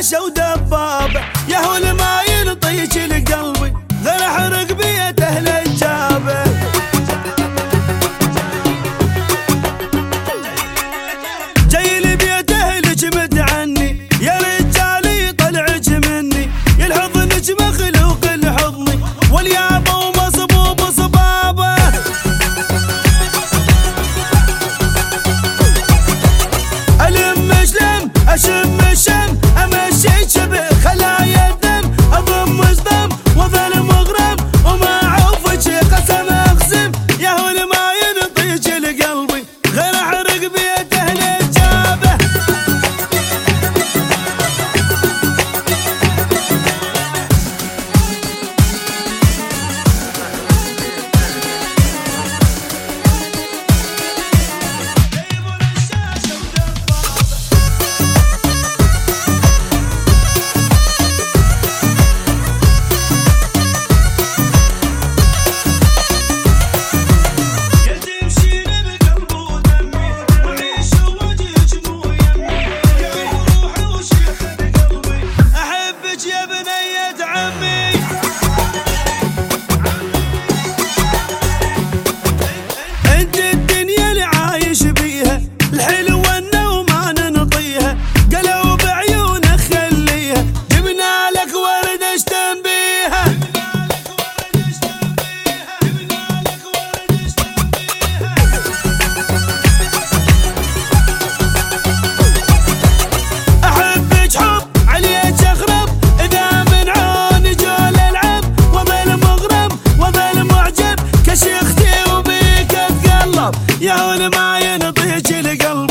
شاشة ودبابة، يا هو اللي ما ينطيج لقلبي غير احرق بيت اهل الجابة. جاي لبيت اهلك مد عني يا رجالي طلعك مني، يلحظنك مخلوق الحضني واليابا ومصبوب صبابة. ألم شلم أشم الشم أمشي شبه خلايا الدم، أضم وصدم وظل مغرم وما عوفك قسم أقسم، يا هو اللي ما ينطيج لقلبي غير أحرق بيت أهل الجابة. يا بنية عمي انت الدنيا اللي عايش بيها، الحلوة وما ننطيها، قلوب عيونك خليها، جبنا لك ورد اشتم بيها. احبك حب عليك اغرب، كشيختي وبيك اتقلب، يا هو اللي ما ينطيج لقلبي